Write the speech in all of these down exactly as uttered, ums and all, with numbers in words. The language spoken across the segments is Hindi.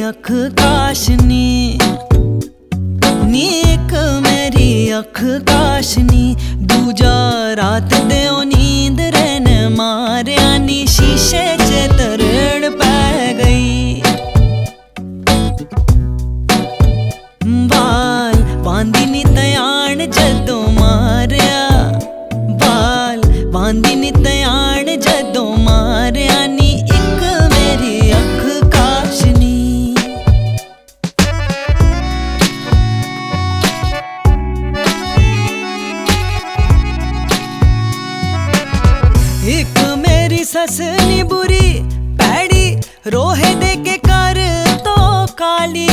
अख काशनी, नी एक मेरी अख काशनी। दूजा रात दे नींद रहने मारिया नी, शीशे च तरड़ पै गई। बाल बांधी नी तयाण जदों मारिया, बाल बांधी नी तयाण जदों मारिया नी, एक मेरी अख काशनी। एक मेरी सस नी बुरी पैड़ी, रोहे दे के कर तो काली।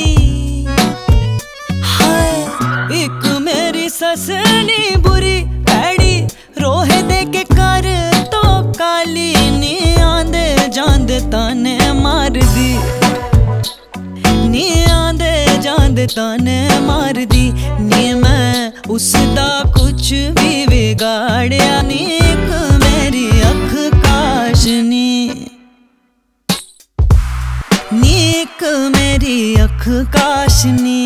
हाय एक मेरी सस नी बुरी पैड़ी, रोहे दे के कर तो काली। नी आंदे जांदे ताने मार दी, नी आंदे जांदे ताने मार दी। नी मैं उसदा कुछ भी बिगाड़िया नी, एक मेरी अख काशनी, नी एक मेरी अख काशनी।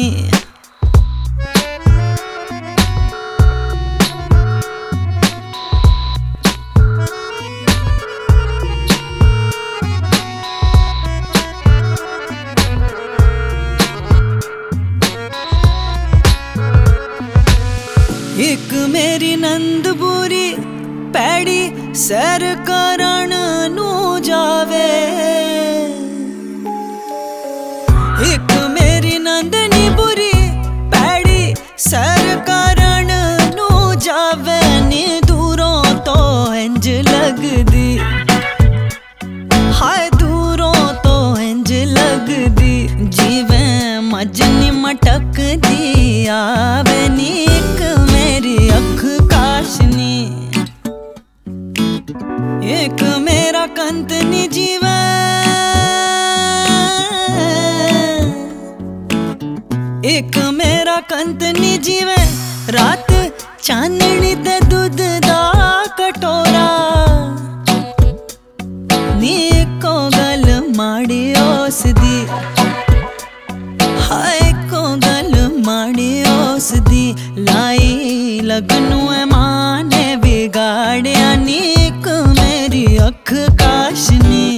एक मेरी नंद बुरी पैड़ी, सैर करण नू जावे। एक मेरी नंदनी बुरी पैड़ी, सैर करण नू जावे। नी दूरों तो इंज लगदी, हाय दूरों तो इंज लगदी, जिवें मज नी मटकदी आवे। नी एक मेरी अख काशनी, एक मेरा कंत नी जीवे। एक मेरा कंत नी जीवे, रात चांदनी ते दूध दा कटोरा। नी को गल माड़ी ओस दी, हाय को गल माड़ी ओस दी। लाई लगनू मां ने बिगाड़िया नी, एक मेरी अख काशनी।